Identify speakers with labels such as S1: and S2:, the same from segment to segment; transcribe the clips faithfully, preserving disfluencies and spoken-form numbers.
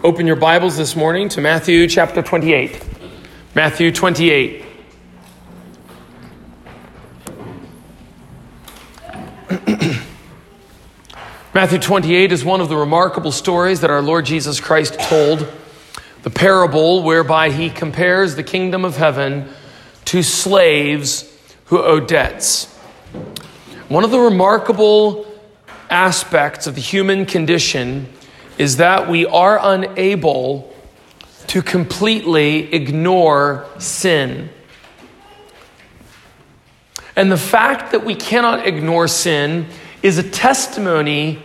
S1: Open your Bibles this morning to Matthew chapter twenty-eight. Matthew twenty-eight. Matthew twenty-eight is one of the remarkable stories that our Lord Jesus Christ told. The parable whereby he compares the kingdom of heaven to slaves who owe debts. One of the remarkable aspects of the human condition is that we are unable to completely ignore sin. And the fact that we cannot ignore sin is a testimony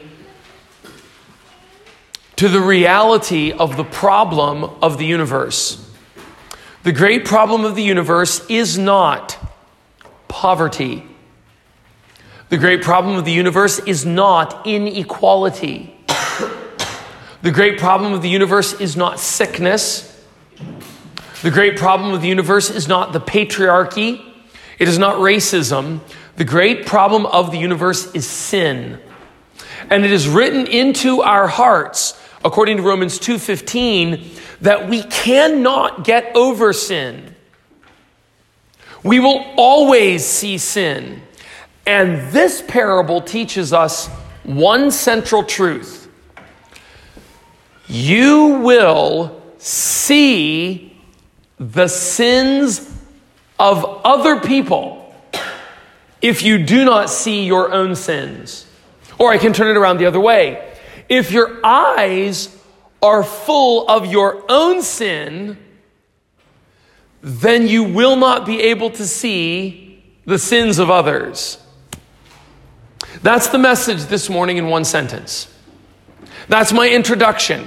S1: to the reality of the problem of the universe. The great problem of the universe is not poverty. The great problem of the universe is not inequality. The great problem of the universe is not sickness. The great problem of the universe is not the patriarchy. It is not racism. The great problem of the universe is sin. And it is written into our hearts, according to Romans two fifteen, that we cannot get over sin. We will always see sin. And this parable teaches us one central truth. You will see the sins of other people if you do not see your own sins. Or I can turn it around the other way. If your eyes are full of your own sin, then you will not be able to see the sins of others. That's the message this morning in one sentence. That's my introduction.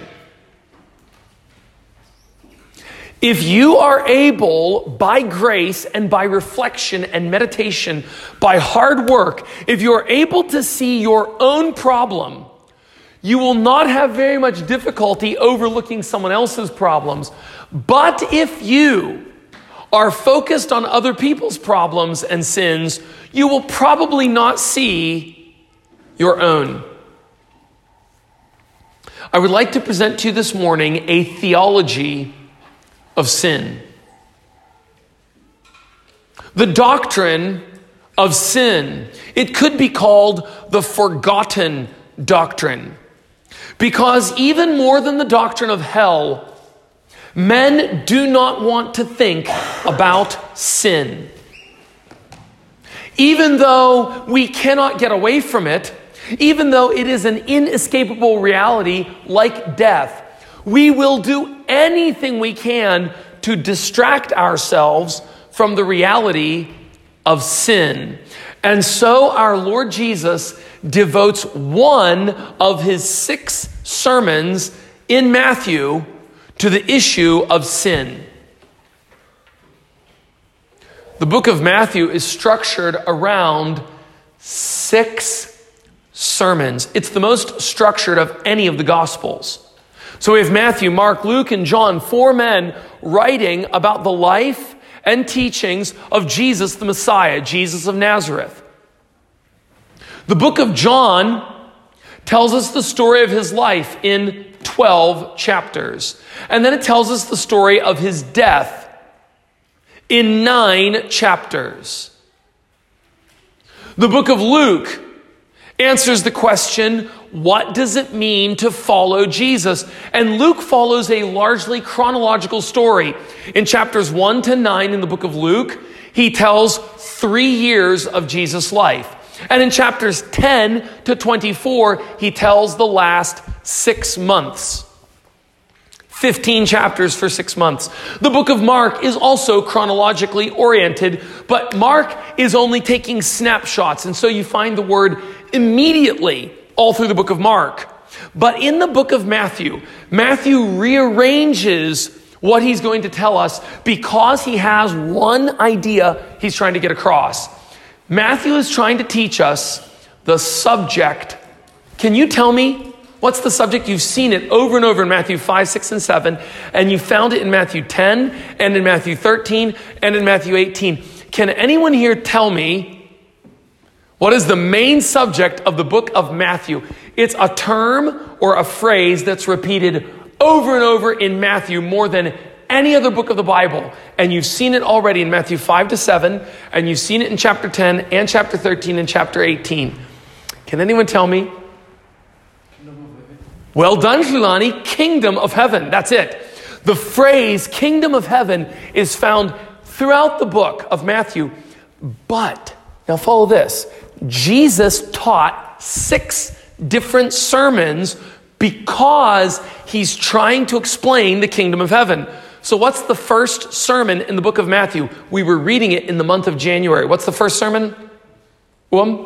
S1: If you are able, by grace and by reflection and meditation, by hard work, if you are able to see your own problem, you will not have very much difficulty overlooking someone else's problems. But if you are focused on other people's problems and sins, you will probably not see your own. I would like to present to you this morning a theology of sin. The doctrine of sin. It could be called the forgotten doctrine. Because even more than the doctrine of hell, men do not want to think about sin. Even though we cannot get away from it, even though it is an inescapable reality like death, we will do anything we can to distract ourselves from the reality of sin. And so our Lord Jesus devotes one of his six sermons in Matthew to the issue of sin. The book of Matthew is structured around six sermons. It's the most structured of any of the Gospels. So we have Matthew, Mark, Luke, and John, four men writing about the life and teachings of Jesus the Messiah, Jesus of Nazareth. The book of John tells us the story of his life in twelve chapters. And then it tells us the story of his death in nine chapters. The book of Luke answers the question, what does it mean to follow Jesus? And Luke follows a largely chronological story. In chapters one to nine in the book of Luke, he tells three years of Jesus' life. And in chapters ten to twenty-four, he tells the last six months. fifteen chapters for six months. The book of Mark is also chronologically oriented, but Mark is only taking snapshots. And so you find the word immediately all through the book of Mark. But in the book of Matthew, Matthew rearranges what he's going to tell us because he has one idea he's trying to get across. Matthew is trying to teach us the subject. Can you tell me what's the subject? You've seen it over and over in Matthew five, six, and seven, and you found it in Matthew ten, and in Matthew thirteen, and in Matthew eighteen. Can anyone here tell me what is the main subject of the book of Matthew? It's a term or a phrase that's repeated over and over in Matthew more than any other book of the Bible. And you've seen it already in Matthew five to seven, and you've seen it in chapter ten and chapter thirteen and chapter eighteen. Can anyone tell me? Well done, Fulani. Kingdom of heaven. That's it. The phrase kingdom of heaven is found throughout the book of Matthew. But, now follow this. Jesus taught six different sermons because he's trying to explain the kingdom of heaven. So what's the first sermon in the book of Matthew? We were reading it in the month of January. What's the first sermon? Um?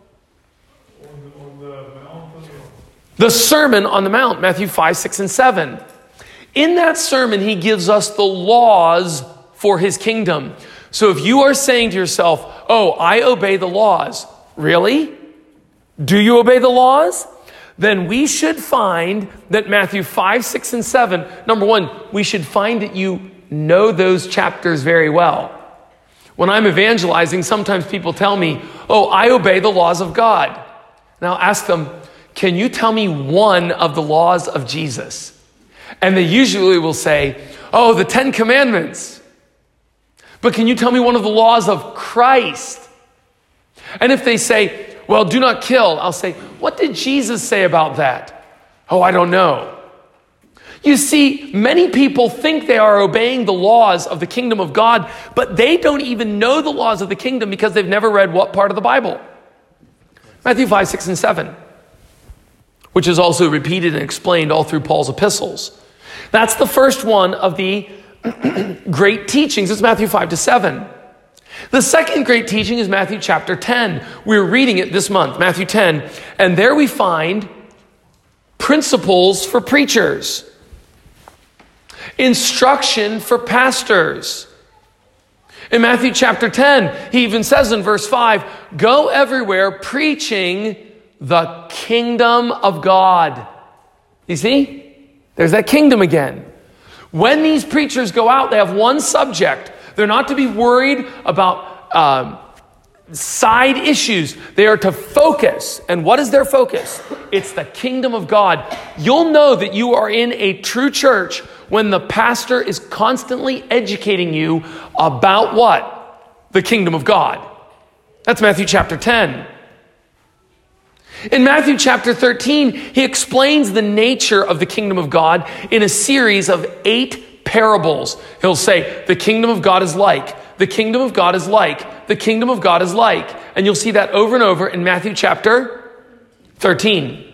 S1: The Sermon on the Mount, Matthew five, six, and seven. In that sermon, he gives us the laws for his kingdom. So if you are saying to yourself, oh, I obey the laws. Really? Do you obey the laws? Then we should find that Matthew five, six, and seven, number one, we should find that you know those chapters very well. When I'm evangelizing, sometimes people tell me, oh, I obey the laws of God. And I'll ask them, can you tell me one of the laws of Jesus? And they usually will say, oh, the Ten Commandments. But can you tell me one of the laws of Christ? And if they say, well, do not kill, I'll say, what did Jesus say about that? Oh, I don't know. You see, many people think they are obeying the laws of the kingdom of God, but they don't even know the laws of the kingdom because they've never read what part of the Bible? Matthew five, six, and seven. Which is also repeated and explained all through Paul's epistles. That's the first one of the great teachings. It's Matthew five to seven. The second great teaching is Matthew chapter ten. We're reading it this month, Matthew ten. And there we find principles for preachers. Instruction for pastors. In Matthew chapter ten, he even says in verse five, go everywhere preaching the kingdom of God. You see? There's that kingdom again. When these preachers go out, they have one subject. They're not to be worried about um, side issues. They are to focus. And what is their focus? It's the kingdom of God. You'll know that you are in a true church when the pastor is constantly educating you about what? The kingdom of God. That's Matthew chapter ten. In Matthew chapter thirteen, he explains the nature of the kingdom of God in a series of eight parables. He'll say, the kingdom of God is like, the kingdom of God is like, the kingdom of God is like. And you'll see that over and over in Matthew chapter thirteen.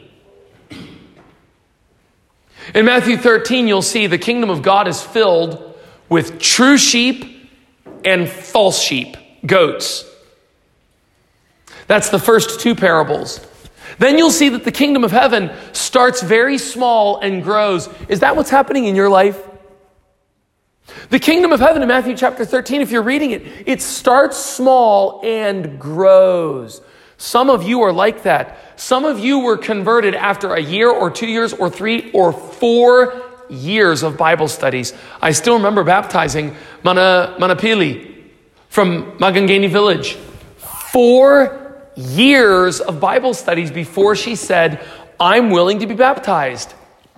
S1: In Matthew thirteen, you'll see the kingdom of God is filled with true sheep and false sheep, goats. That's the first two parables. Then you'll see that the kingdom of heaven starts very small and grows. Is that what's happening in your life? The kingdom of heaven in Matthew chapter thirteen, if you're reading it, it starts small and grows. Some of you are like that. Some of you were converted after a year or two years or three or four years of Bible studies. I still remember baptizing Mana, Manapili from Magangeni village. Four years of Bible studies before she said, I'm willing to be baptized.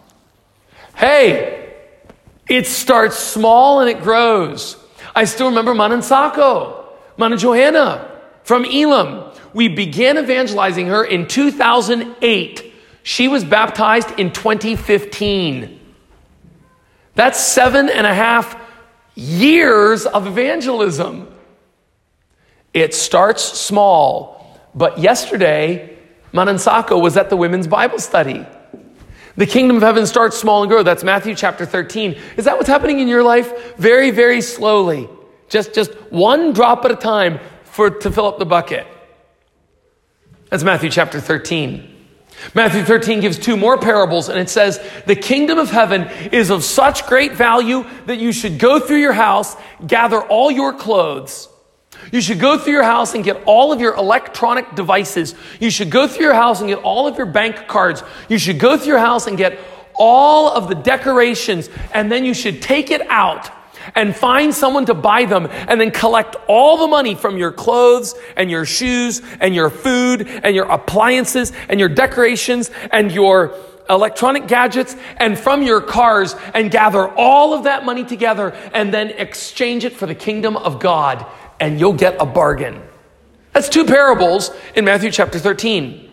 S1: Hey, it starts small and it grows. I still remember Manansako, Mana Johanna from Elam. We began evangelizing her in two thousand eight. She was baptized in twenty fifteen. That's seven and a half years of evangelism. It starts small. But yesterday, Manansako was at the women's Bible study. The kingdom of heaven starts small and grows. That's Matthew chapter thirteen. Is that what's happening in your life? Very, very slowly. Just, just one drop at a time for to fill up the bucket. That's Matthew chapter thirteen. Matthew thirteen gives two more parables, and it says, the kingdom of heaven is of such great value that you should go through your house, gather all your clothes. You should go through your house and get all of your electronic devices. You should go through your house and get all of your bank cards. You should go through your house and get all of the decorations. And then you should take it out and find someone to buy them and then collect all the money from your clothes and your shoes and your food and your appliances and your decorations and your electronic gadgets and from your cars and gather all of that money together and then exchange it for the kingdom of God, and you'll get a bargain. That's two parables in Matthew chapter thirteen.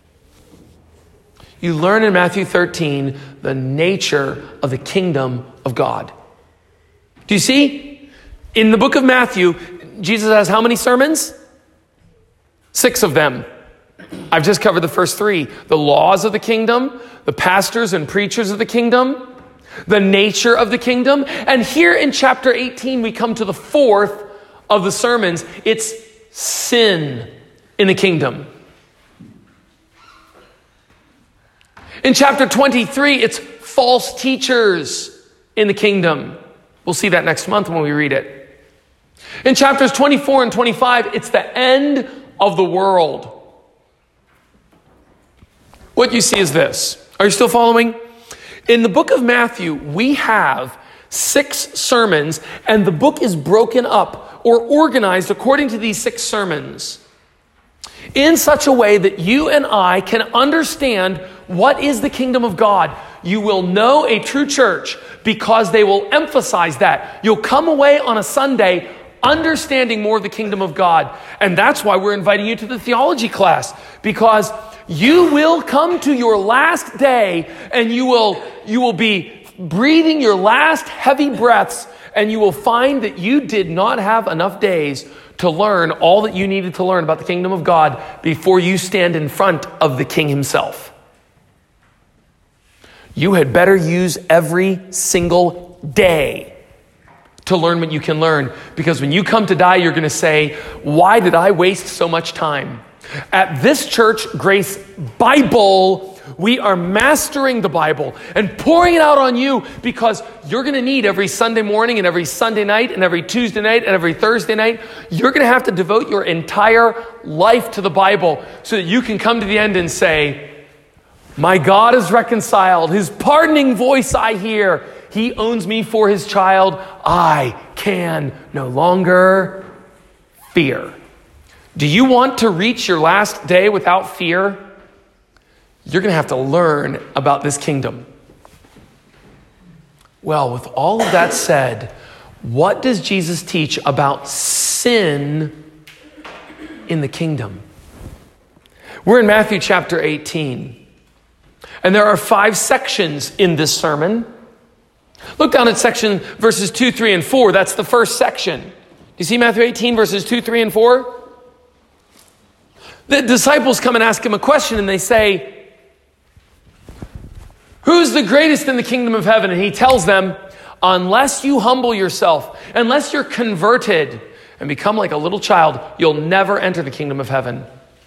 S1: You learn in Matthew thirteen the nature of the kingdom of God. Do you see? In the book of Matthew, Jesus has how many sermons? Six of them. I've just covered the first three. The laws of the kingdom, the pastors and preachers of the kingdom, the nature of the kingdom. And here in chapter eighteen, we come to the fourth of the sermons. It's sin in the kingdom. In chapter twenty-three, it's false teachers in the kingdom. We'll see that next month when we read it. In chapters twenty-four and twenty-five, it's the end of the world. What you see is this. Are you still following? In the book of Matthew, we have six sermons, and the book is broken up or organized according to these six sermons in such a way that you and I can understand what is the kingdom of God. You will know a true church because they will emphasize that. You'll come away on a Sunday understanding more of the kingdom of God. And that's why we're inviting you to the theology class, because you will come to your last day and you will, you will be breathing your last heavy breaths, and you will find that you did not have enough days to learn all that you needed to learn about the kingdom of God before you stand in front of the King himself. You had better use every single day to learn what you can learn, because when you come to die, you're going to say, why did I waste so much time? At this church, Grace Bible, we are mastering the Bible and pouring it out on you, because you're going to need every Sunday morning and every Sunday night and every Tuesday night and every Thursday night. You're going to have to devote your entire life to the Bible so that you can come to the end and say, my God is reconciled. His pardoning voice I hear. He owns me for his child. I can no longer fear. Do you want to reach your last day without fear? You're going to have to learn about this kingdom. Well, with all of that said, what does Jesus teach about sin in the kingdom? We're in Matthew chapter eighteen. And there are five sections in this sermon. Look down at section verses two, three, and four. That's the first section. Do you see Matthew eighteen, verses two, three, and four? The disciples come and ask him a question, and they say, who's the greatest in the kingdom of heaven? And he tells them, unless you humble yourself, unless you're converted and become like a little child, you'll never enter the kingdom of heaven.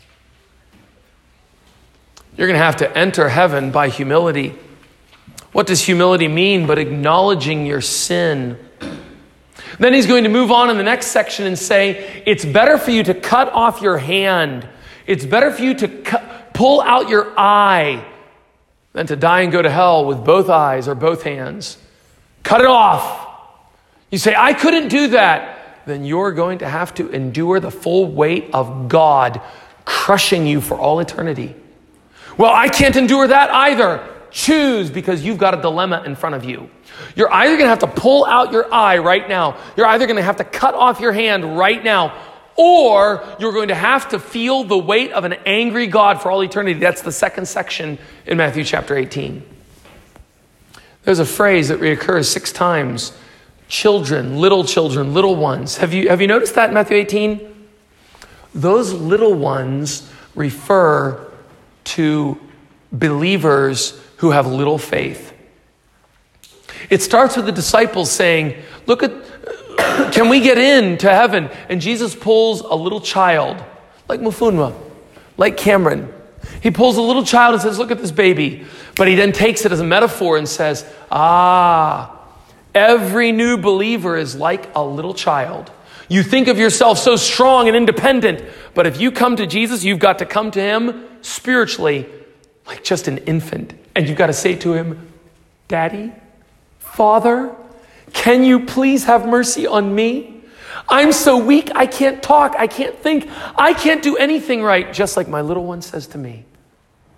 S1: You're going to have to enter heaven by humility. What does humility mean but acknowledging your sin? Then he's going to move on in the next section and say, it's better for you to cut off your hand. It's better for you to cut, pull out your eye than to die and go to hell with both eyes or both hands. Cut it off. You say, I couldn't do that. Then you're going to have to endure the full weight of God crushing you for all eternity. Well, I can't endure that either. Choose, because you've got a dilemma in front of you. You're either going to have to pull out your eye right now. You're either going to have to cut off your hand right now, or you're going to have to feel the weight of an angry God for all eternity. That's the second section in Matthew chapter eighteen. There's a phrase that reoccurs six times. Children, little children, little ones. Have you, have you noticed that in Matthew eighteen? Those little ones refer to believers who have little faith. It starts with the disciples saying, look at, can we get into heaven? And Jesus pulls a little child, like Mufunwa, like Cameron. He pulls a little child and says, look at this baby. But he then takes it as a metaphor and says, ah, every new believer is like a little child. You think of yourself so strong and independent, but if you come to Jesus, you've got to come to him spiritually like just an infant. And you've got to say to him, Daddy, Father, can you please have mercy on me? I'm so weak, I can't talk, I can't think, I can't do anything right, just like my little one says to me.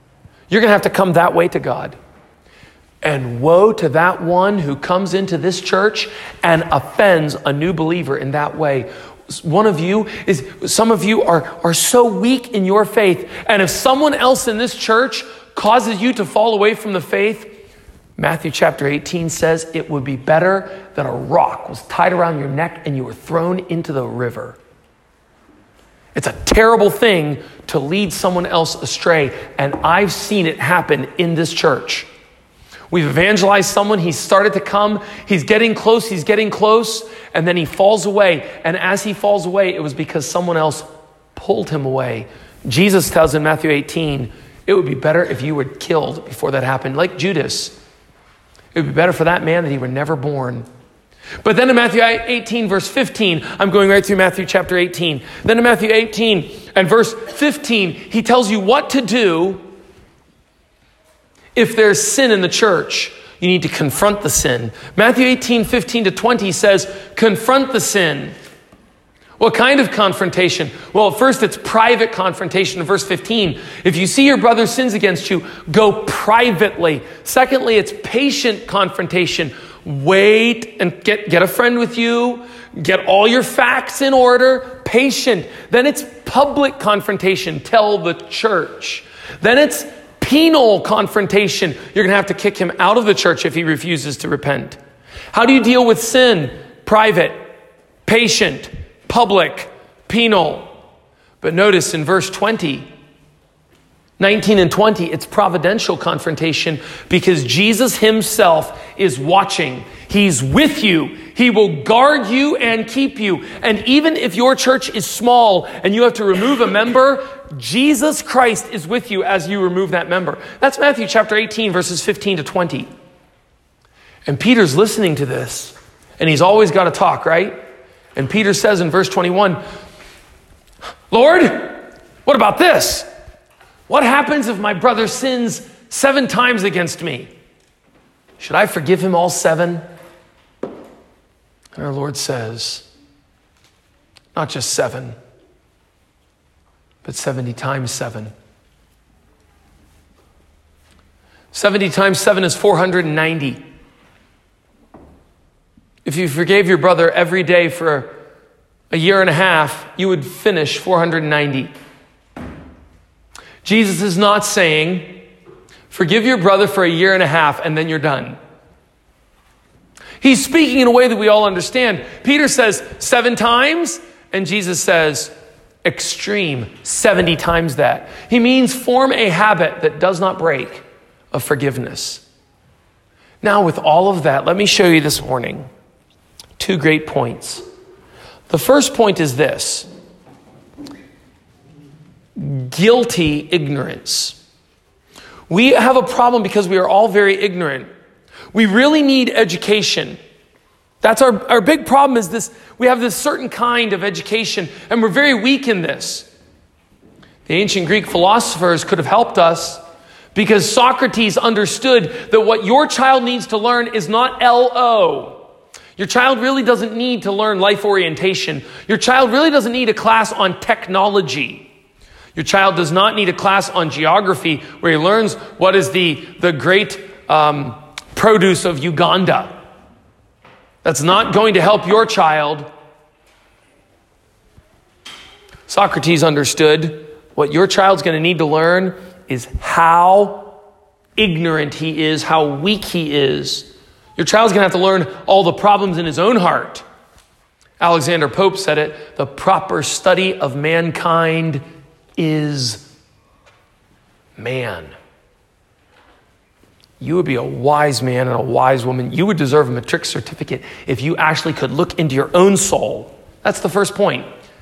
S1: You're going to have to come that way to God. And woe to that one who comes into this church and offends a new believer in that way. One of you is, some of you are, are so weak in your faith. And if someone else in this church causes you to fall away from the faith, Matthew chapter eighteen says it would be better that a rock was tied around your neck and you were thrown into the river. It's a terrible thing to lead someone else astray. And I've seen it happen in this church. We've evangelized someone. He's started to come. He's getting close. He's getting close. And then he falls away. And as he falls away, it was because someone else pulled him away. Jesus tells in Matthew eighteen, it would be better if you were killed before that happened, like Judas. It would be better for that man that he were never born. But then in Matthew eighteen, verse fifteen, I'm going right through Matthew chapter eighteen. Then in Matthew eighteen and verse fifteen, he tells you what to do if there's sin in the church. You need to confront the sin. Matthew eighteen, fifteen to twenty says, confront the sin. What kind of confrontation? Well, first it's private confrontation in verse fifteen. If you see your brother sins against you, go privately. Secondly, it's patient confrontation. Wait and get, get a friend with you. Get all your facts in order. Patient. Then it's public confrontation. Tell the church. Then it's penal confrontation. You're going to have to kick him out of the church if he refuses to repent. How do you deal with sin? Private, patient, public, penal. But notice in verse twenty, nineteen and twenty, it's providential confrontation because Jesus himself is watching. He's with you. He will guard you and keep you. And even if your church is small and you have to remove a member, Jesus Christ is with you as you remove that member. That's Matthew chapter eighteen, verses fifteen to twenty. And Peter's listening to this, and he's always got to talk, right? And Peter says in verse twenty-one, Lord, what about this? What happens if my brother sins seven times against me? Should I forgive him all seven? And our Lord says, not just seven, but seventy times seven. seventy times seven is four hundred ninety. If you forgave your brother every day for a year and a half, you would finish four hundred ninety. Jesus is not saying, forgive your brother for a year and a half and then you're done. He's speaking in a way that we all understand. Peter says seven times, and Jesus says extreme, seventy times that. He means form a habit that does not break of forgiveness. Now, with all of that, let me show you this morning two great points. The first point is this: guilty ignorance. We have a problem because we are all very ignorant. We really need education. That's our, our big problem is this. We have this certain kind of education, and we're very weak in this. The ancient Greek philosophers could have helped us because Socrates understood that what your child needs to learn is not L O. Your child really doesn't need to learn life orientation. Your child really doesn't need a class on technology. Your child does not need a class on geography where he learns what is the, the great um, produce of Uganda. That's not going to help your child. Socrates understood what your child's going to need to learn is how ignorant he is, how weak he is. Your child's going to have to learn all the problems in his own heart. Alexander Pope said it, the proper study of mankind is man. You would be a wise man and a wise woman. You would deserve a matric certificate if you actually could look into your own soul. That's the first point.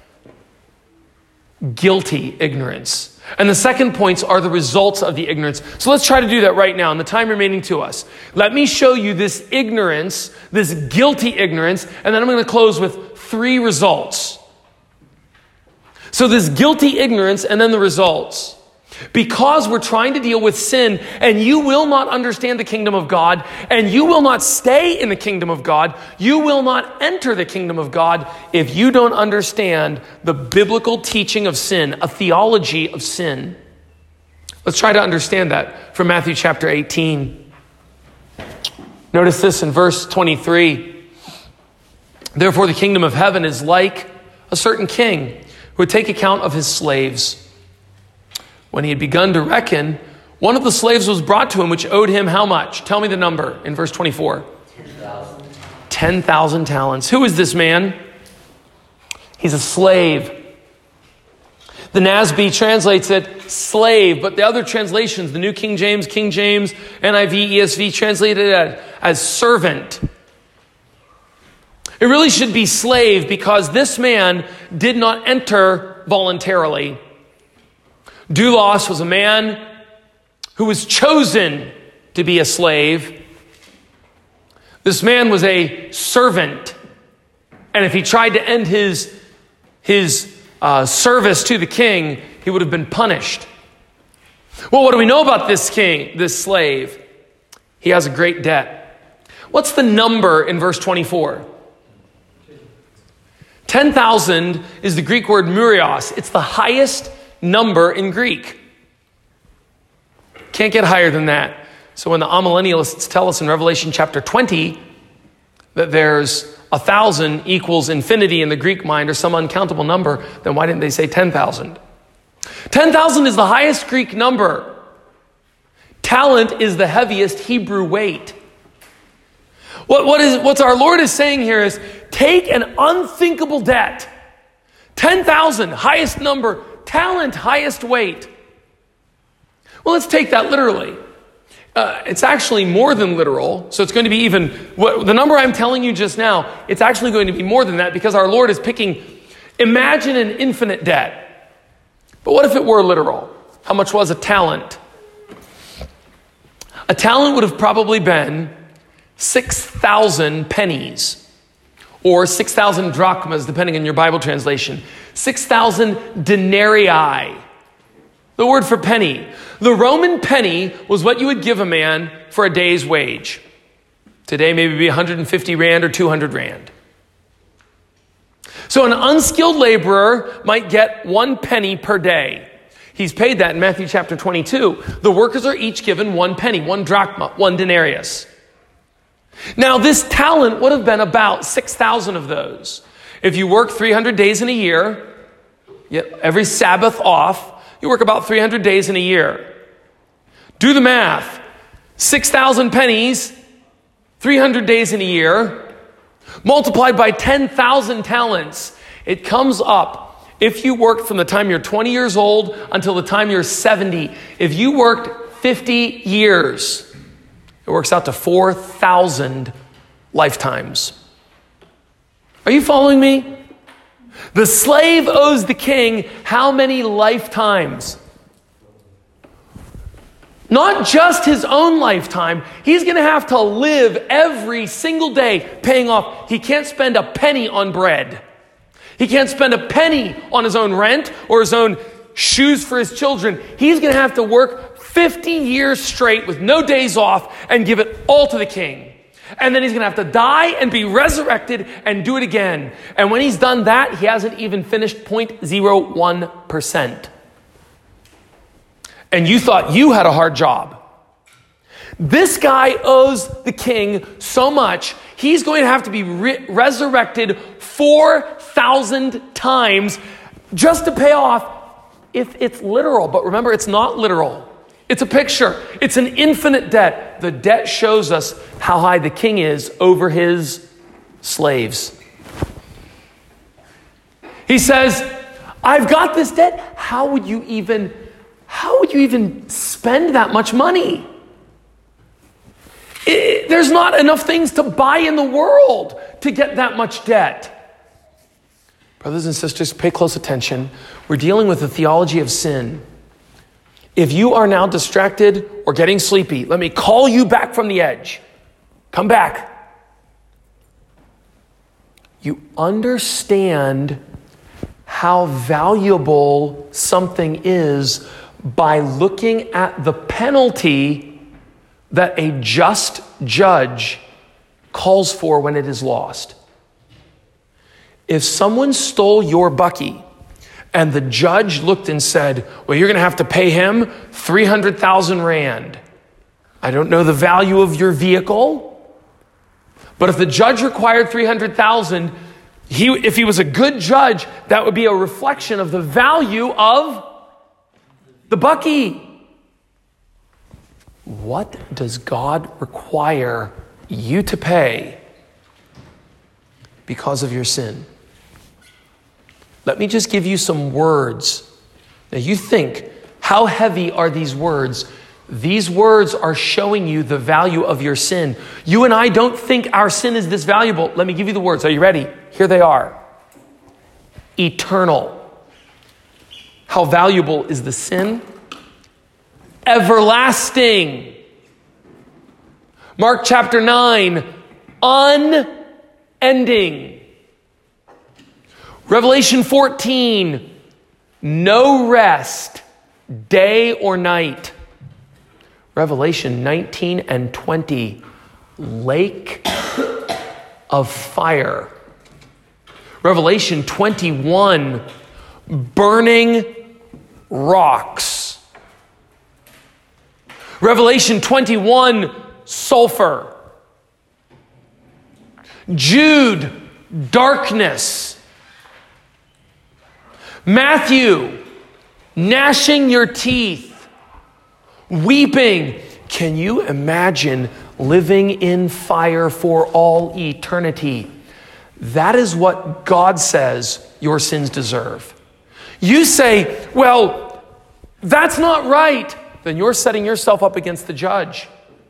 S1: Guilty ignorance. And the second points are the results of the ignorance. So let's try to do that right now in the time remaining to us. Let me show you this ignorance, this guilty ignorance, and then I'm going to close with three results. So this guilty ignorance and then the results. Because we're trying to deal with sin, and you will not understand the kingdom of God, and you will not stay in the kingdom of God, you will not enter the kingdom of God if you don't understand the biblical teaching of sin, a theology of sin. Let's try to understand that from Matthew chapter eighteen. Notice this in verse twenty-three. Therefore, the kingdom of heaven is like a certain king who would take account of his slaves. When he had begun to reckon, one of the slaves was brought to him, which owed him how much? Tell me the number in verse twenty-four.
S2: ten thousand.
S1: ten thousand talents. Who is this man? He's a slave. The N A S B translates it slave, but the other translations, the New King James, King James, N I V, E S V, translated it as servant. It really should be slave because this man did not enter voluntarily. Doulos was a man who was chosen to be a slave. This man was a servant. And if he tried to end his, his uh, service to the king, he would have been punished. Well, what do we know about this king, this slave? He has a great debt. What's the number in verse twenty-four? ten thousand is the Greek word murios. It's the highest number in Greek. Can't get higher than that. So when the amillennialists tell us in Revelation chapter twenty that there's a thousand equals infinity in the Greek mind or some uncountable number, then why didn't they say ten thousand? ten thousand is the highest Greek number. Talent is the heaviest Hebrew weight. What, what is what's our Lord is saying here is take an unthinkable debt. ten thousand, highest number. Talent, highest weight. Well, let's take that literally. Uh, it's actually more than literal. So it's going to be even, what, the number I'm telling you just now, it's actually going to be more than that because our Lord is picking, imagine an infinite debt. But what if it were literal? How much was a talent? A talent would have probably been six thousand pennies. Or six thousand drachmas, depending on your Bible translation. six thousand denarii. The word for penny. The Roman penny was what you would give a man for a day's wage. Today, maybe be one hundred fifty rand or two hundred rand. So an unskilled laborer might get one penny per day. He's paid that in Matthew chapter twenty-two. The workers are each given one penny, one drachma, one denarius. Now, this talent would have been about six thousand of those. If you work three hundred days in a year, every Sabbath off, you work about three hundred days in a year. Do the math. six thousand pennies, three hundred days in a year, multiplied by ten thousand talents. It comes up, if you worked from the time you're twenty years old until the time you're seventy, if you worked fifty years, it works out to four thousand lifetimes. Are you following me? The slave owes the king how many lifetimes? Not just his own lifetime. He's going to have to live every single day paying off. He can't spend a penny on bread. He can't spend a penny on his own rent or his own shoes for his children. He's going to have to work fifty years straight with no days off and give it all to the king. And then he's going to have to die and be resurrected and do it again. And when he's done that, he hasn't even finished zero point zero one percent. And you thought you had a hard job. This guy owes the king so much, he's going to have to be re- resurrected four thousand times just to pay off if it's literal. But remember, it's not literal. It's a picture. It's an infinite debt. The debt shows us how high the king is over his slaves. He says, I've got this debt. How would you even, how would you even spend that much money? It, there's not enough things to buy in the world to get that much debt. Brothers and sisters, pay close attention. We're dealing with the theology of sin. If you are now distracted or getting sleepy, let me call you back from the edge. Come back. You understand how valuable something is by looking at the penalty that a just judge calls for when it is lost. If someone stole your bucky and the judge looked and said, well, you're going to have to pay him three hundred thousand rand. I don't know the value of your vehicle, but if the judge required three hundred thousand, he, if he was a good judge, that would be a reflection of the value of the bucky. What does God require you to pay because of your sin? Let me just give you some words. Now you think, how heavy are these words? These words are showing you the value of your sin. You and I don't think our sin is this valuable. Let me give you the words. Are you ready? Here they are. Eternal. How valuable is the sin? Everlasting. Mark chapter nine, unending. Revelation fourteen, no rest, day or night. Revelation nineteen and twenty, lake of fire. Revelation twenty-one, burning rocks. Revelation twenty-one, sulfur. Jude, darkness. Matthew, gnashing your teeth, weeping. Can you imagine living in fire for all eternity? That is what God says your sins deserve. You say, well, that's not right. Then you're setting yourself up against the judge.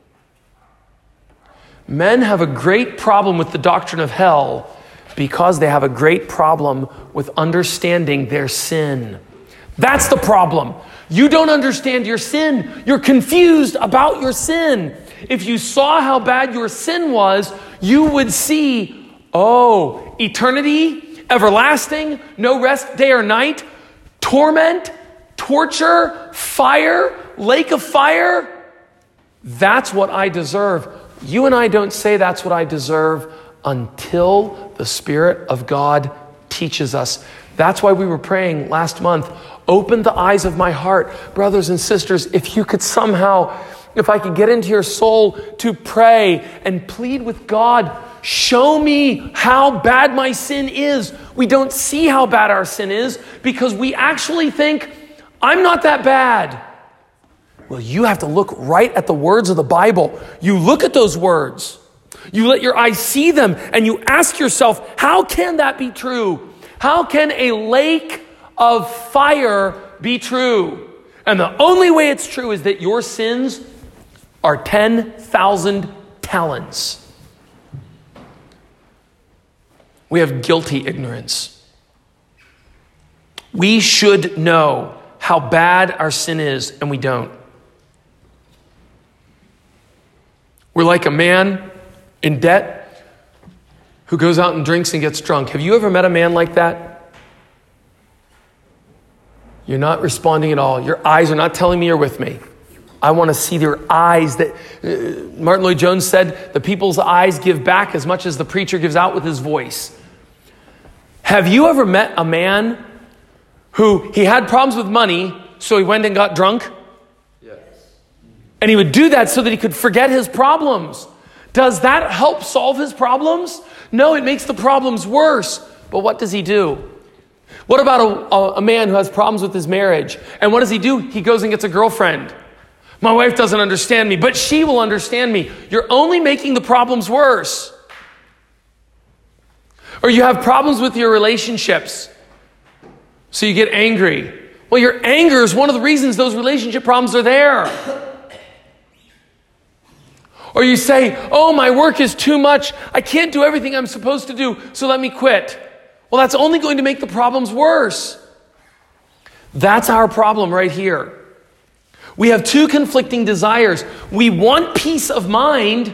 S1: Men have a great problem with the doctrine of hell because they have a great problem with understanding their sin. That's the problem. You don't understand your sin. You're confused about your sin. If you saw how bad your sin was, you would see, oh, eternity, everlasting, no rest, day or night, torment, torture, fire, lake of fire. That's what I deserve. You and I don't say that's what I deserve until the Spirit of God teaches us. That's why we were praying last month. Open the eyes of my heart. Brothers and sisters, if you could somehow, if I could get into your soul to pray and plead with God, show me how bad my sin is. We don't see how bad our sin is because we actually think, I'm not that bad. Well, you have to look right at the words of the Bible. You look at those words. You let your eyes see them and you ask yourself, how can that be true? How can a lake of fire be true? And the only way it's true is that your sins are ten thousand talents. We have guilty ignorance. We should know how bad our sin is, and we don't. We're like a man in debt who goes out and drinks and gets drunk. Have you ever met a man like that? You're not responding at all. Your eyes are not telling me you're with me. I want to see their eyes. That uh, Martin Lloyd-Jones said, the people's eyes give back as much as the preacher gives out with his voice. Have you ever met a man who he had problems with money, so he went and got drunk? Yes. And he would do that so that he could forget his problems. Does that help solve his problems? No, it makes the problems worse. But what does he do? What about a, a, a man who has problems with his marriage? And what does he do? He goes and gets a girlfriend. My wife doesn't understand me, but she will understand me. You're only making the problems worse. Or you have problems with your relationships, so you get angry. Well, your anger is one of the reasons those relationship problems are there. Or you say, oh, my work is too much. I can't do everything I'm supposed to do, so let me quit. Well, that's only going to make the problems worse. That's our problem right here. We have two conflicting desires. We want peace of mind,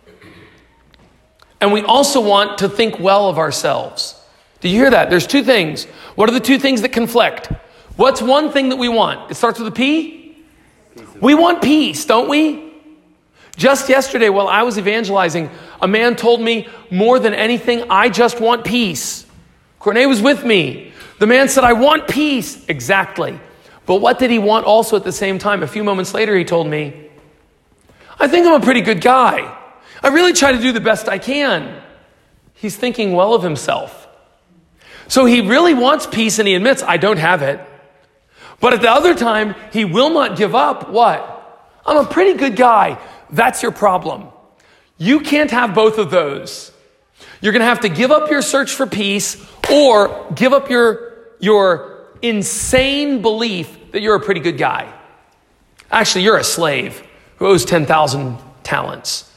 S1: and we also want to think well of ourselves. Do you hear that? There's two things. What are the two things that conflict? What's one thing that we want? It starts with a P? We want peace, don't we? Just yesterday, while I was evangelizing, a man told me, more than anything, I just want peace. Cornée was with me. The man said, I want peace. Exactly. But what did he want also at the same time? A few moments later, he told me, I think I'm a pretty good guy. I really try to do the best I can. He's thinking well of himself. So he really wants peace and he admits, I don't have it. But at the other time, he will not give up. What? I'm a pretty good guy. That's your problem. You can't have both of those. You're going to have to give up your search for peace or give up your, your insane belief that you're a pretty good guy. Actually, you're a slave who owes ten thousand talents.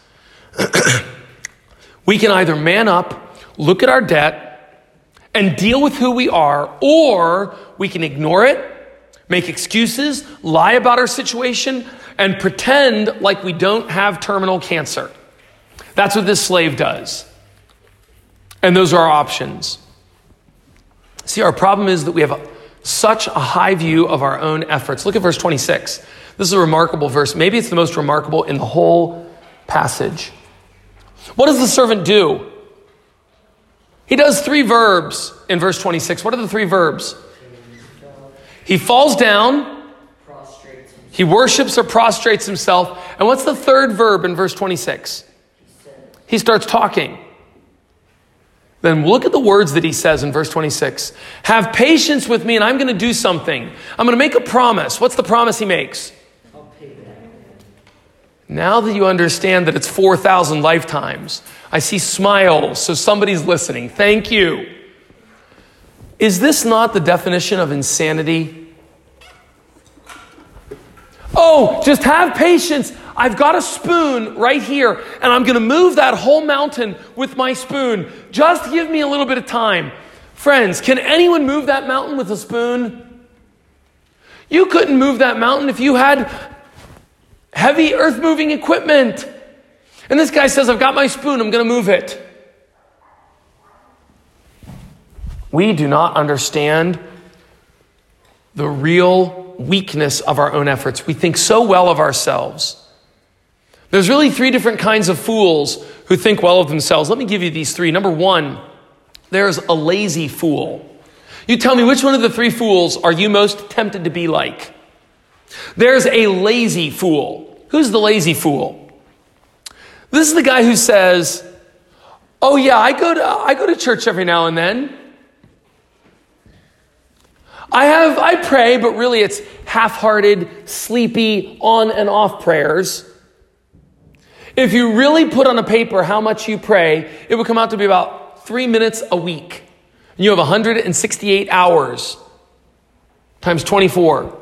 S1: We can either man up, look at our debt, and deal with who we are, or we can ignore it, make excuses, lie about our situation, and pretend like we don't have terminal cancer. That's what this slave does. And those are our options. See, our problem is that we have a, such a high view of our own efforts. Look at verse twenty-six. This is a remarkable verse. Maybe it's the most remarkable in the whole passage. What does the servant do? He does three verbs in verse twenty-six. What are the three verbs? He falls down, he worships or prostrates himself. And what's the third verb in verse twenty-six? He starts talking. Then look at the words that he says in verse twenty-six. Have patience with me and I'm going to do something. I'm going to make a promise. What's the promise he makes? I'll pay back. Now that you understand that it's four thousand lifetimes, I see smiles, so somebody's listening. Thank you. Is this not the definition of insanity? Oh, just have patience. I've got a spoon right here, and I'm going to move that whole mountain with my spoon. Just give me a little bit of time. Friends, can anyone move that mountain with a spoon? You couldn't move that mountain if you had heavy earth-moving equipment. And this guy says, I've got my spoon, I'm going to move it. We do not understand the real weakness of our own efforts. We think so well of ourselves. There's really three different kinds of fools who think well of themselves. Let me give you these three. Number one, there's a lazy fool. You tell me, which one of the three fools are you most tempted to be like? There's a lazy fool. Who's the lazy fool? This is the guy who says, oh yeah, I go to, I go to church every now and then. I have, I pray, but really it's half-hearted, sleepy, on and off prayers. If you really put on a paper how much you pray, it would come out to be about three minutes a week. And you have one hundred sixty-eight hours times twenty-four.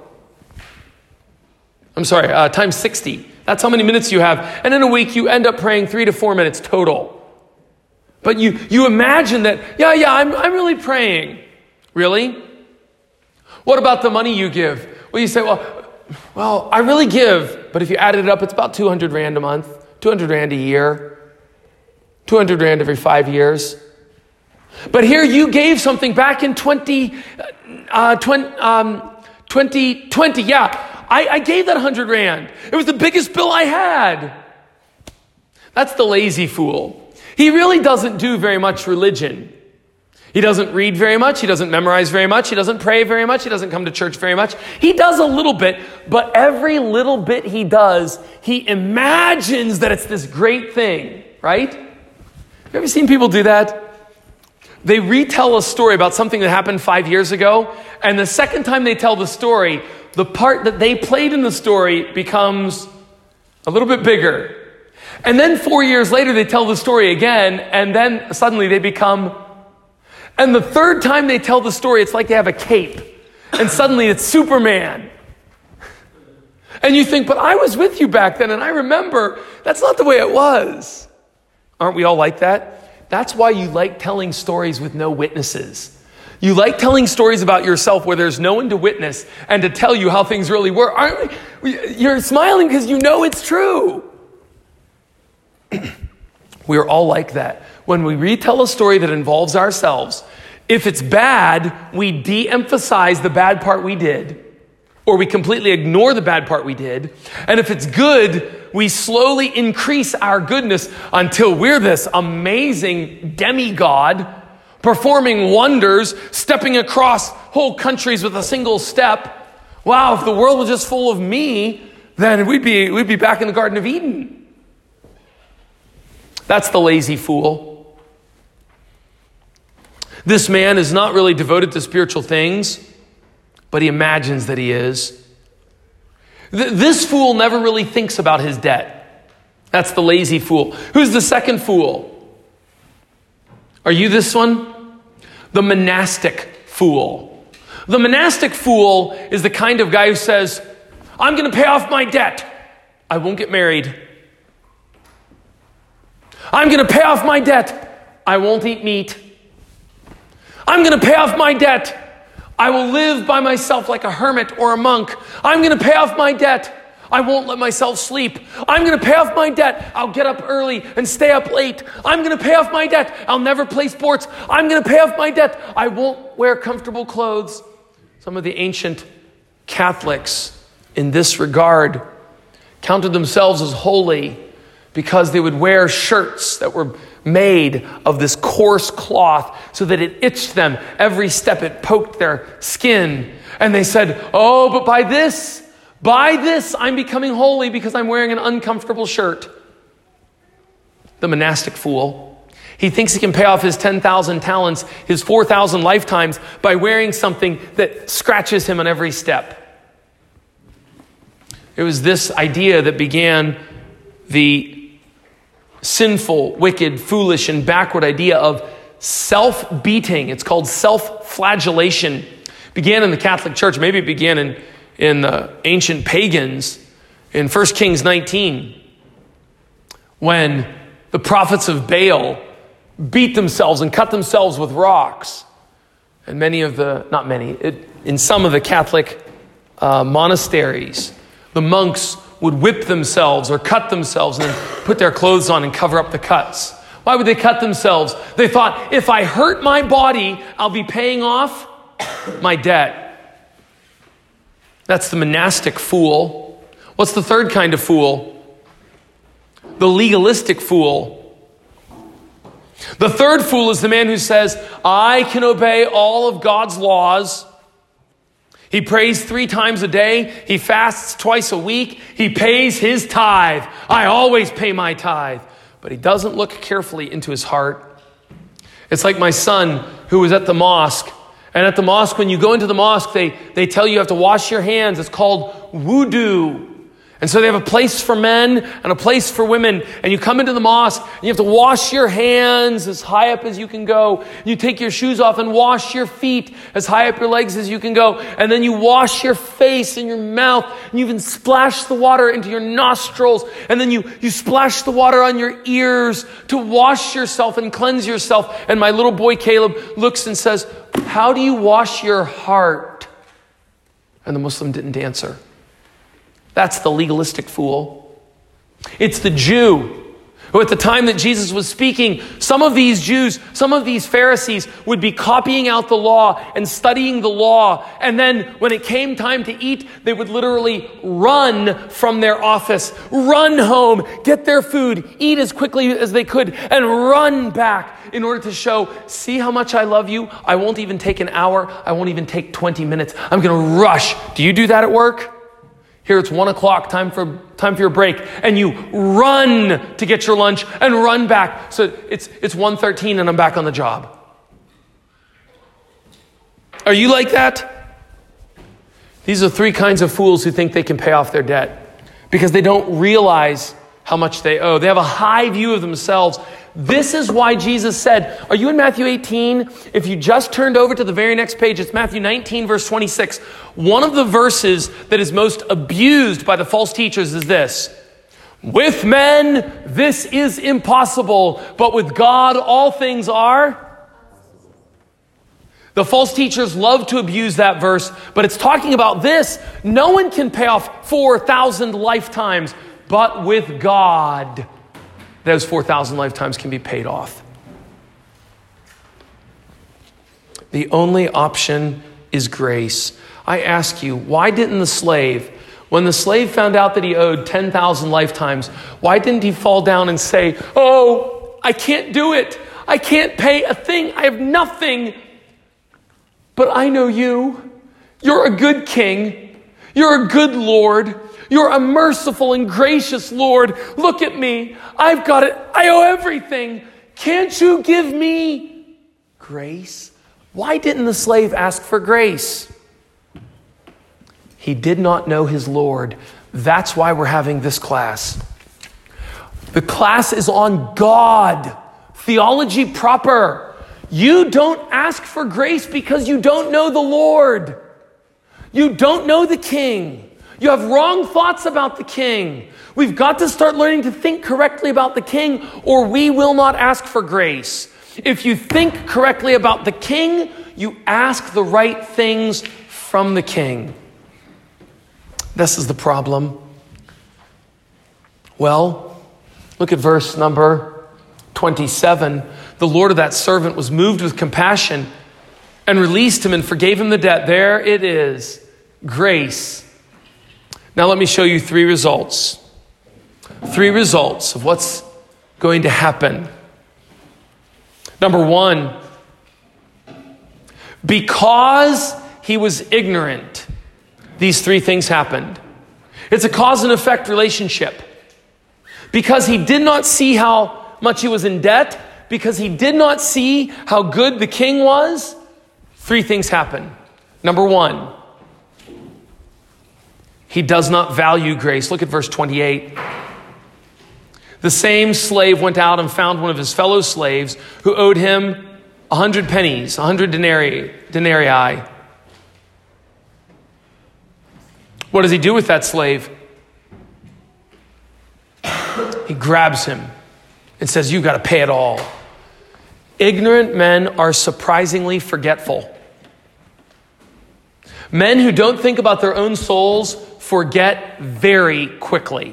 S1: I'm sorry, uh, times sixty. That's how many minutes you have. And in a week, you end up praying three to four minutes total. But you, you imagine that, yeah, yeah, I'm, I'm really praying. Really? What about the money you give? Well, you say, well, well, I really give. But if you added it up, it's about two hundred rand a month, two hundred rand a year, two hundred rand every five years. But here you gave something back in twenty, uh, twenty, um, twenty twenty. Yeah, I, I gave that one hundred rand. It was the biggest bill I had. That's the lazy fool. He really doesn't do very much religion. He doesn't read very much. He doesn't memorize very much. He doesn't pray very much. He doesn't come to church very much. He does a little bit, but every little bit he does, he imagines that it's this great thing, right? You ever seen people do that? They retell a story about something that happened five years ago, and the second time they tell the story, the part that they played in the story becomes a little bit bigger. And then four years later, they tell the story again, and then suddenly they become... And the third time they tell the story, it's like they have a cape. And suddenly it's Superman. And you think, but I was with you back then, and I remember. That's not the way it was. Aren't we all like that? That's why you like telling stories with no witnesses. You like telling stories about yourself where there's no one to witness and to tell you how things really were. Aren't we? You're smiling because you know it's true. We are all like that. When we retell a story that involves ourselves, if it's bad, we de-emphasize the bad part we did, or we completely ignore the bad part we did. And if it's good, we slowly increase our goodness until we're this amazing demigod performing wonders, stepping across whole countries with a single step. Wow, if the world was just full of me, then we'd be, we'd be back in the Garden of Eden. That's the lazy fool. This man is not really devoted to spiritual things, but he imagines that he is. Th- this fool never really thinks about his debt. That's the lazy fool. Who's the second fool? Are you this one? The monastic fool. The monastic fool is the kind of guy who says, I'm going to pay off my debt. I won't get married. I'm going to pay off my debt. I won't eat meat. I'm going to pay off my debt. I will live by myself like a hermit or a monk. I'm going to pay off my debt. I won't let myself sleep. I'm going to pay off my debt. I'll get up early and stay up late. I'm going to pay off my debt. I'll never play sports. I'm going to pay off my debt. I won't wear comfortable clothes. Some of the ancient Catholics in this regard counted themselves as holy because they would wear shirts that were made of this coarse cloth so that it itched them. Every step it poked their skin. And they said, oh, but by this, by this, I'm becoming holy because I'm wearing an uncomfortable shirt. The monastic fool. He thinks he can pay off his ten thousand talents, his four thousand lifetimes by wearing something that scratches him on every step. It was this idea that began the sinful, wicked, foolish, and backward idea of self-beating. It's called self-flagellation. It began in the Catholic Church. Maybe it began in, in the ancient pagans in First Kings nineteen, when the prophets of Baal beat themselves and cut themselves with rocks. And many of the, not many, it, in some of the Catholic uh, monasteries, the monks would whip themselves or cut themselves and then put their clothes on and cover up the cuts. Why would they cut themselves? They thought, if I hurt my body, I'll be paying off my debt. That's the monastic fool. What's the third kind of fool? The legalistic fool. The third fool is the man who says, I can obey all of God's laws. He prays three times a day. He fasts twice a week. He pays his tithe. I always pay my tithe. But he doesn't look carefully into his heart. It's like my son who was at the mosque. And at the mosque, when you go into the mosque, they, they tell you you have to wash your hands. It's called wudu. And so they have a place for men and a place for women. And you come into the mosque and you have to wash your hands as high up as you can go. You take your shoes off and wash your feet as high up your legs as you can go. And then you wash your face and your mouth. And you even splash the water into your nostrils. And then you, you splash the water on your ears to wash yourself and cleanse yourself. And my little boy Caleb looks and says, how do you wash your heart? And the Muslim didn't answer. That's the legalistic fool. It's the Jew who at the time that Jesus was speaking, some of these Jews, some of these Pharisees would be copying out the law and studying the law. And then when it came time to eat, they would literally run from their office, run home, get their food, eat as quickly as they could, and run back in order to show, see how much I love you? I won't even take an hour. I won't even take twenty minutes. I'm going to rush. Do you do that at work? Here it's one o'clock, time for time for your break, and you run to get your lunch and run back. So it's it's one thirteen and I'm back on the job. Are you like that? These are three kinds of fools who think they can pay off their debt because they don't realize how much they owe. They have a high view of themselves. This is why Jesus said, are you in Matthew eighteen? If you just turned over to the very next page, it's Matthew nineteen, verse twenty-six. One of the verses that is most abused by the false teachers is this. With men, this is impossible, but with God, all things are. The false teachers love to abuse that verse, but it's talking about this. No one can pay off four thousand lifetimes, but with God, those four thousand lifetimes can be paid off. The only option is grace. I ask you, why didn't the slave, when the slave found out that he owed ten thousand lifetimes, why didn't he fall down and say, oh, I can't do it. I can't pay a thing. I have nothing. But I know you. You're a good king. You're a good Lord. You're a merciful and gracious Lord. Look at me. I've got it. I owe everything. Can't you give me grace? Why didn't the slave ask for grace? He did not know his Lord. That's why we're having this class. The class is on God. Theology proper. You don't ask for grace because you don't know the Lord. You don't know the King. You have wrong thoughts about the King. We've got to start learning to think correctly about the King, or we will not ask for grace. If you think correctly about the King, you ask the right things from the King. This is the problem. Well, look at verse number twenty-seven. The Lord of that servant was moved with compassion and released him and forgave him the debt. There it is. Grace. Now let me show you three results. Three results of what's going to happen. Number one, because he was ignorant, these three things happened. It's a cause and effect relationship. Because he did not see how much he was in debt, because he did not see how good the king was, three things happen. Number one, he does not value grace. Look at verse twenty-eight. The same slave went out and found one of his fellow slaves who owed him a hundred pennies, a hundred denarii, denarii. What does he do with that slave? He grabs him and says, "You've got to pay it all." Ignorant men are surprisingly forgetful. Men who don't think about their own souls forget very quickly.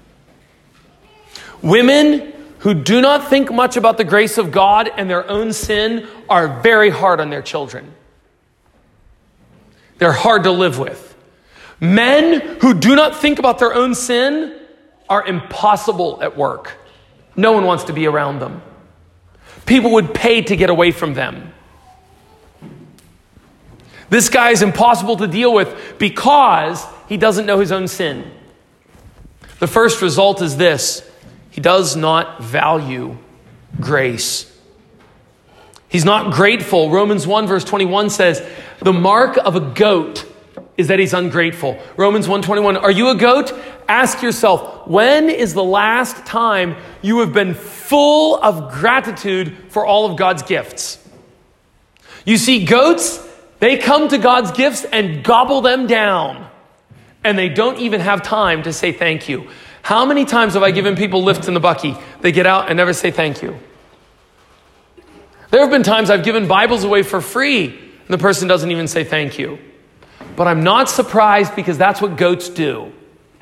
S1: Women who do not think much about the grace of God and their own sin are very hard on their children. They're hard to live with. Men who do not think about their own sin are impossible at work. No one wants to be around them. People would pay to get away from them. This guy is impossible to deal with because he doesn't know his own sin. The first result is this: he does not value grace. He's not grateful. Romans one verse twenty-one says, the mark of a goat is that he's ungrateful. Romans one twenty-one, are you a goat? Ask yourself, when is the last time you have been full of gratitude for all of God's gifts? You see, goats, they come to God's gifts and gobble them down. And they don't even have time to say thank you. How many times have I given people lifts in the bucky? They get out and never say thank you. There have been times I've given Bibles away for free and the person doesn't even say thank you. But I'm not surprised because that's what goats do.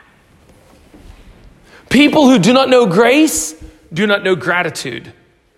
S1: People who do not know grace do not know gratitude.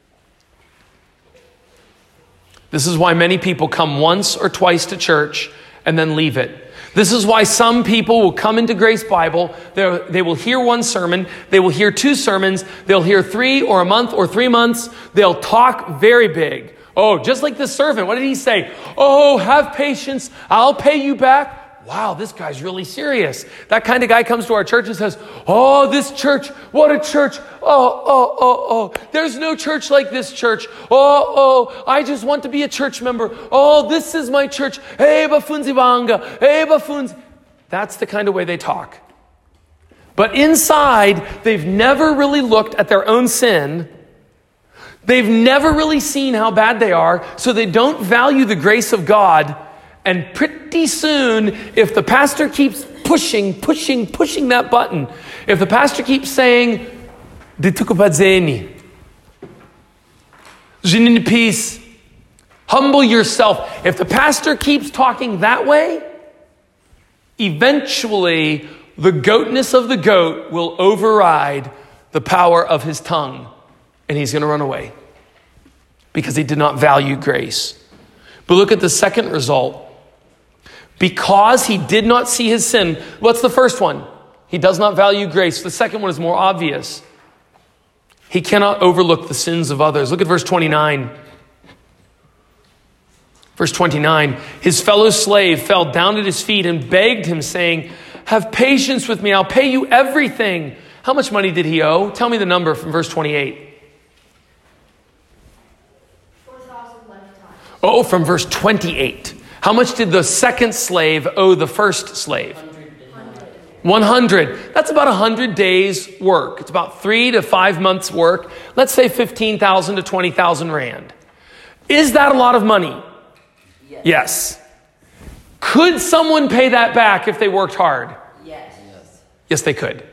S1: This is why many people come once or twice to church and then leave it. This is why some people will come into Grace Bible, they will hear one sermon, they will hear two sermons, they'll hear three or a month or three months, they'll talk very big. Oh, just like this servant, what did he say? Oh, have patience, I'll pay you back. Wow, this guy's really serious. That kind of guy comes to our church and says, oh, this church, what a church. Oh, oh, oh, oh, there's no church like this church. Oh, oh, I just want to be a church member. Oh, this is my church. Hey, bafunzi banga. Hey, bafunzi. That's the kind of way they talk. But inside, they've never really looked at their own sin. They've never really seen how bad they are, so they don't value the grace of God. And pretty soon, if the pastor keeps pushing, pushing, pushing that button, if the pastor keeps saying, "Ditukupadzeni, Jinin peace, humble yourself," if the pastor keeps talking that way, eventually the goatness of the goat will override the power of his tongue, and he's going to run away because he did not value grace. But look at the second result. Because he did not see his sin. What's the first one? He does not value grace. The second one is more obvious. He cannot overlook the sins of others. Look at verse twenty-nine. Verse twenty-nine, his fellow slave fell down at his feet and begged him, saying, have patience with me, I'll pay you everything. How much money did he owe? Tell me the number from verse twenty-eight.
S2: four thousand lifetimes.
S1: Oh, from verse twenty-eight. How much did the second slave owe the first slave? one hundred. That's about one hundred days work. It's about three to five months work. Let's say fifteen thousand to twenty thousand rand. Is that a lot of money?
S2: Yes.
S1: Yes. Could someone pay that back if they worked hard?
S2: Yes. Yes.
S1: Yes, they could.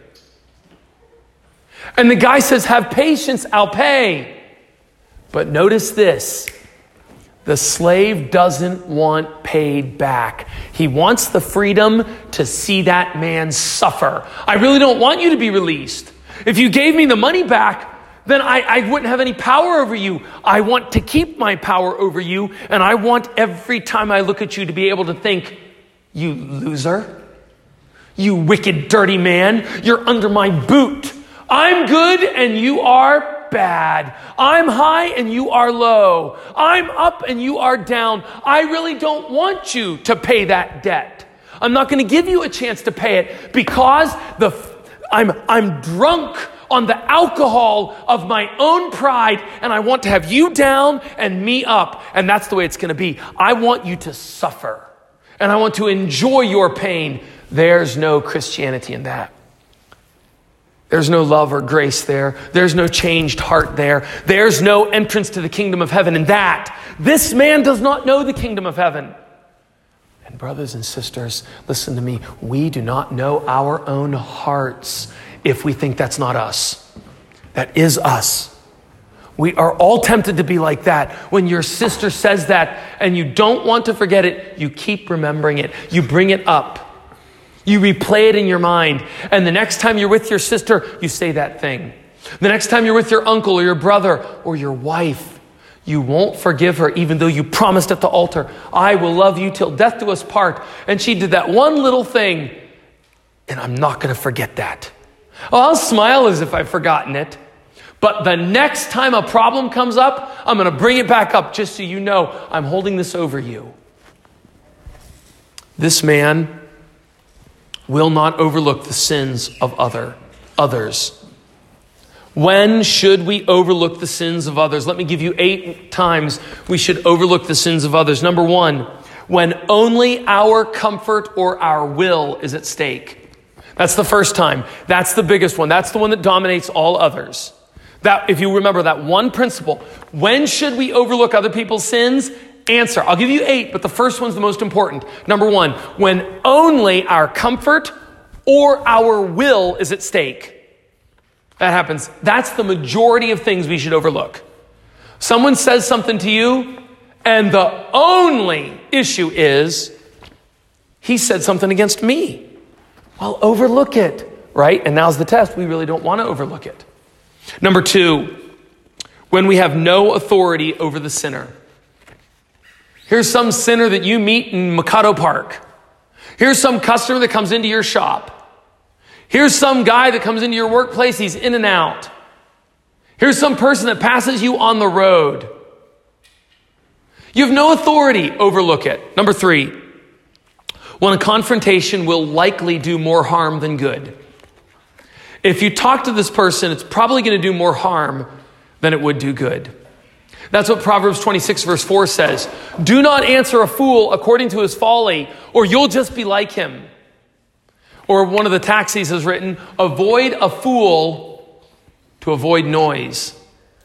S1: And the guy says, have patience, I'll pay. But notice this. The slave doesn't want paid back. He wants the freedom to see that man suffer. I really don't want you to be released. If you gave me the money back, then I, I wouldn't have any power over you. I want to keep my power over you, and I want every time I look at you to be able to think, you loser, you wicked, dirty man, you're under my boot. I'm good and you are bad. I'm high and you are low. I'm up and you are down. I really don't want you to pay that debt. I'm not going to give you a chance to pay it because the I'm I'm drunk on the alcohol of my own pride, and I want to have you down and me up, and that's the way it's going to be. I want you to suffer, and I want to enjoy your pain. There's no Christianity in that. There's no love or grace there. There's no changed heart there. There's no entrance to the kingdom of heaven in that. This man does not know the kingdom of heaven. And brothers and sisters, listen to me. We do not know our own hearts if we think that's not us. That is us. We are all tempted to be like that. When your sister says that and you don't want to forget it, you keep remembering it. You bring it up. You replay it in your mind. And the next time you're with your sister, you say that thing. The next time you're with your uncle or your brother or your wife, you won't forgive her even though you promised at the altar, I will love you till death do us part. And she did that one little thing, and I'm not going to forget that. Oh, I'll smile as if I've forgotten it. But the next time a problem comes up, I'm going to bring it back up just so you know I'm holding this over you. This man will not overlook the sins of other others. When should we overlook the sins of others? Let me give you eight times we should overlook the sins of others. Number one, when only our comfort or our will is at stake. That's the first time. That's the biggest one. That's the one that dominates all others. That, if you remember that one principle, when should we overlook other people's sins? Answer. I'll give you eight, but the first one's the most important. Number one, when only our comfort or our will is at stake. That happens. That's the majority of things we should overlook. Someone says something to you, and the only issue is, he said something against me. Well, overlook it, right? And now's the test. We really don't want to overlook it. Number two, when we have no authority over the sinner. Here's some sinner that you meet in Mikado Park. Here's some customer that comes into your shop. Here's some guy that comes into your workplace. He's in and out. Here's some person that passes you on the road. You have no authority. Overlook it. Number three, when a confrontation will likely do more harm than good. If you talk to this person, it's probably going to do more harm than it would do good. That's what Proverbs twenty-six verse four says. Do not answer a fool according to his folly, or you'll just be like him. Or one of the taxis has written, avoid a fool to avoid noise.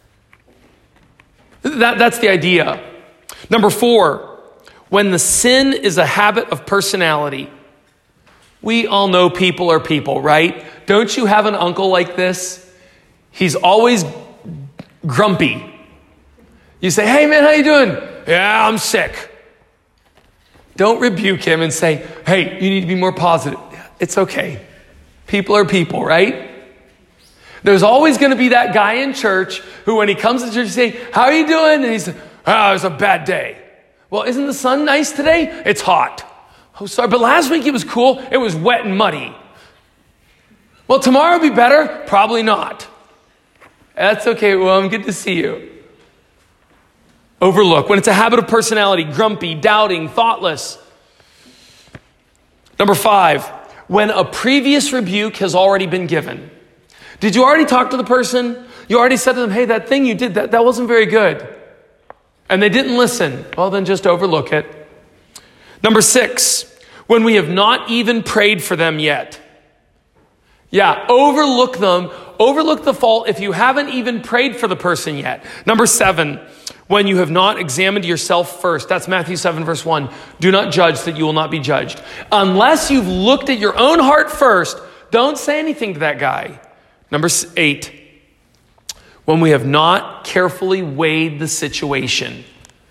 S1: That, that's the idea. Number four, when the sin is a habit of personality. We all know people are people, right? Don't you have an uncle like this? He's always grumpy. You say, hey man, how you doing? Yeah, I'm sick. Don't rebuke him and say, hey, you need to be more positive. It's okay. People are people, right? There's always going to be that guy in church who, when he comes to church, you say, how are you doing? And he says, oh, it was a bad day. Well, isn't the sun nice today? It's hot. Oh, sorry, but last week it was cool. It was wet and muddy. Well, tomorrow will be better? Probably not. That's okay. Well, I'm good to see you. Overlook. When it's a habit of personality, grumpy, doubting, thoughtless. Number five, when a previous rebuke has already been given. Did you already talk to the person? You already said to them, hey, that thing you did, that, that wasn't very good. And they didn't listen. Well, then just overlook it. Number six, when we have not even prayed for them yet. Yeah, overlook them. Overlook the fault if you haven't even prayed for the person yet. Number seven, when you have not examined yourself first. That's Matthew seven, verse one. Do not judge that you will not be judged. Unless you've looked at your own heart first, don't say anything to that guy. Number eight, when we have not carefully weighed the situation.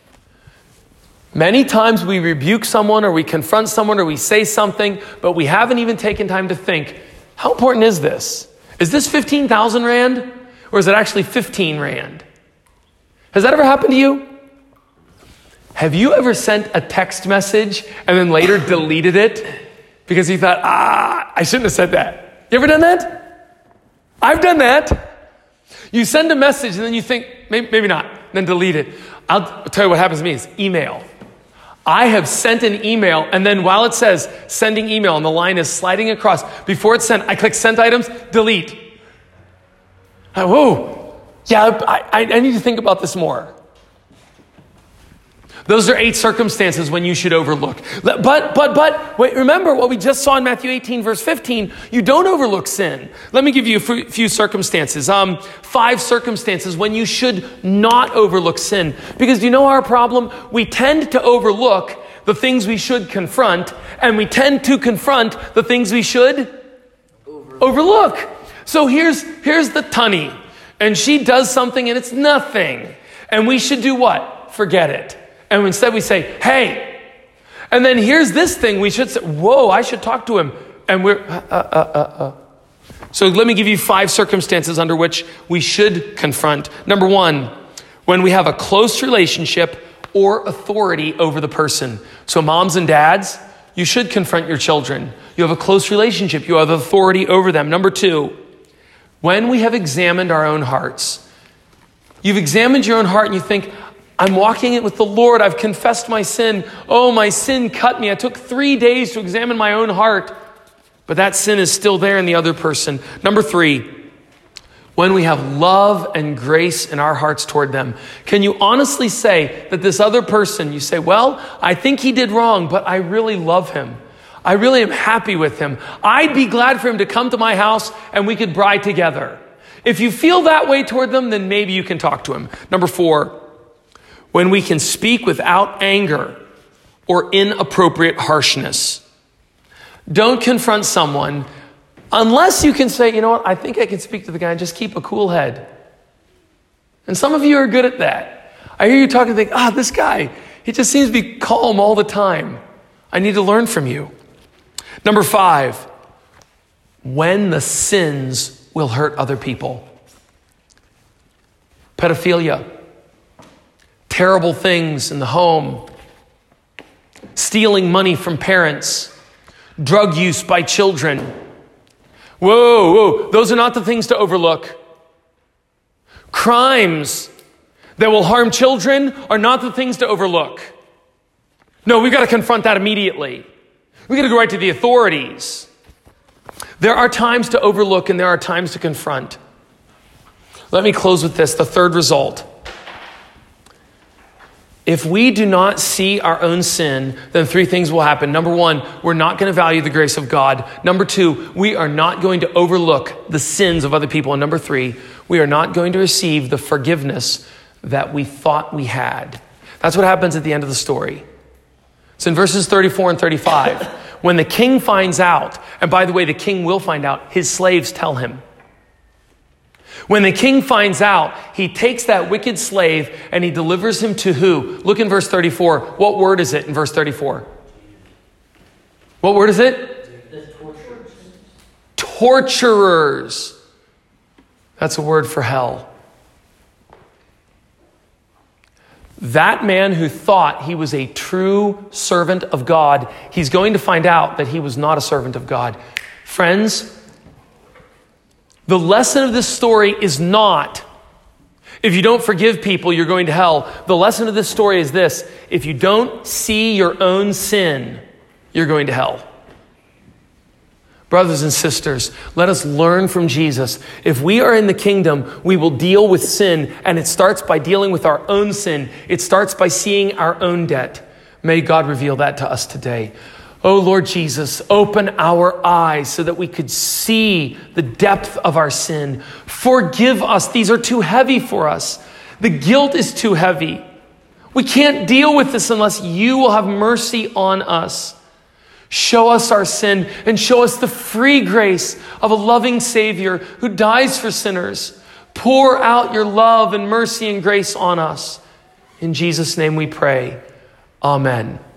S1: Many times we rebuke someone or we confront someone or we say something, but we haven't even taken time to think, how important is this? Is this fifteen thousand rand or is it actually fifteen rand? Has that ever happened to you? Have you ever sent a text message and then later deleted it because you thought, ah, I shouldn't have said that? You ever done that? I've done that. You send a message and then you think, maybe, maybe not, then delete it. I'll tell you what happens to me is email. I have sent an email and then while it says sending email and the line is sliding across, before it's sent, I click sent items, delete. I, whoa. Yeah, I, I need to think about this more. Those are eight circumstances when you should overlook. But, but, but, wait, remember what we just saw in Matthew eighteen, verse fifteen. You don't overlook sin. Let me give you a few circumstances. Um, five circumstances when you should not overlook sin. Because do you know our problem? We tend to overlook the things we should confront, and we tend to confront the things we should overlook. overlook. So here's, here's the tunny. And she does something and it's nothing. And we should do what? Forget it. And instead we say, hey. And then here's this thing. We should say, whoa, I should talk to him. And we're, uh, uh, uh, uh. So let me give you five circumstances under which we should confront. Number one, when we have a close relationship or authority over the person. So moms and dads, you should confront your children. You have a close relationship. You have authority over them. Number two, when we have examined our own hearts. You've examined your own heart and you think, I'm walking it with the Lord. I've confessed my sin. Oh, my sin cut me. I took three days to examine my own heart. But that sin is still there in the other person. Number three, when we have love and grace in our hearts toward them. Can you honestly say that this other person, you say, well, I think he did wrong, but I really love him. I really am happy with him. I'd be glad for him to come to my house and we could bride together. If you feel that way toward them, then maybe you can talk to him. Number four, when we can speak without anger or inappropriate harshness. Don't confront someone unless you can say, you know what, I think I can speak to the guy and just keep a cool head. And some of you are good at that. I hear you talking and think, ah, this guy, he just seems to be calm all the time. I need to learn from you. Number five, when the sins will hurt other people. Pedophilia, terrible things in the home, stealing money from parents, drug use by children. Whoa, whoa, those are not the things to overlook. Crimes that will harm children are not the things to overlook. No, we've got to confront that immediately. We've got to go right to the authorities. There are times to overlook and there are times to confront. Let me close with this, the third result. If we do not see our own sin, then three things will happen. Number one, we're not going to value the grace of God. Number two, we are not going to overlook the sins of other people. And number three, we are not going to receive the forgiveness that we thought we had. That's what happens at the end of the story. It's in verses thirty-four and thirty-five. When the king finds out, and by the way, the king will find out, his slaves tell him. When the king finds out, he takes that wicked slave and he delivers him to who? Look in verse thirty-four. What word is it in verse thirty-four? What word is it?
S2: Torturers.
S1: Torturers. That's a word for hell. That man who thought he was a true servant of God, he's going to find out that he was not a servant of God. Friends, the lesson of this story is not If you don't forgive people, you're going to hell. The lesson of this story is this: if you don't see your own sin, you're going to hell. Brothers and sisters, let us learn from Jesus. If we are in the kingdom, we will deal with sin, and it starts by dealing with our own sin. It starts by seeing our own debt. May God reveal that to us today. Oh Lord Jesus, open our eyes so that we could see the depth of our sin. Forgive us. These are too heavy for us. The guilt is too heavy. We can't deal with this unless you will have mercy on us. Show us our sin and show us the free grace of a loving Savior who dies for sinners. Pour out your love and mercy and grace on us. In Jesus' name we pray. Amen.